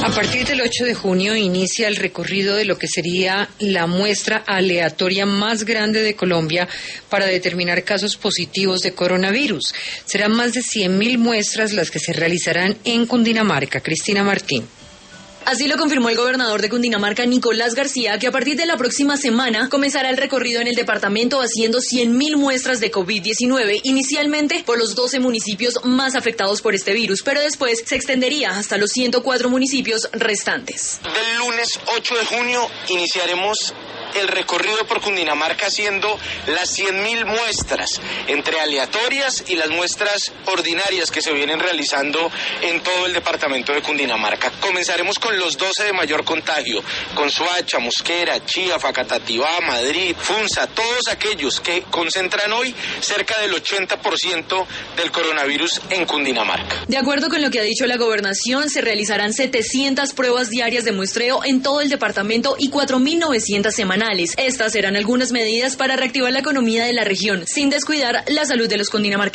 A partir del 8 de junio inicia el recorrido de lo que sería la muestra aleatoria más grande de Colombia para determinar casos positivos de coronavirus. Serán más de 100.000 muestras las que se realizarán en Cundinamarca. Cristina Martín. Así lo confirmó el gobernador de Cundinamarca, Nicolás García, que a partir de la próxima semana comenzará el recorrido en el departamento haciendo 100.000 muestras de COVID-19, inicialmente por los 12 municipios más afectados por este virus, pero después se extendería hasta los 104 municipios restantes. Del lunes 8 de junio iniciaremos el recorrido por Cundinamarca haciendo las 100.000 muestras, entre aleatorias y las muestras ordinarias que se vienen realizando en todo el departamento de Cundinamarca. Comenzaremos con los 12 de mayor contagio, con Soacha, Mosquera, Chía, Facatativá, Madrid, Funza, todos aquellos que concentran hoy cerca del 80% del coronavirus en Cundinamarca. De acuerdo con lo que ha dicho la gobernación, se realizarán 700 pruebas diarias de muestreo en todo el departamento y 4.900 semanales. Estas serán algunas medidas para reactivar la economía de la región, sin descuidar la salud de los cundinamarqueses.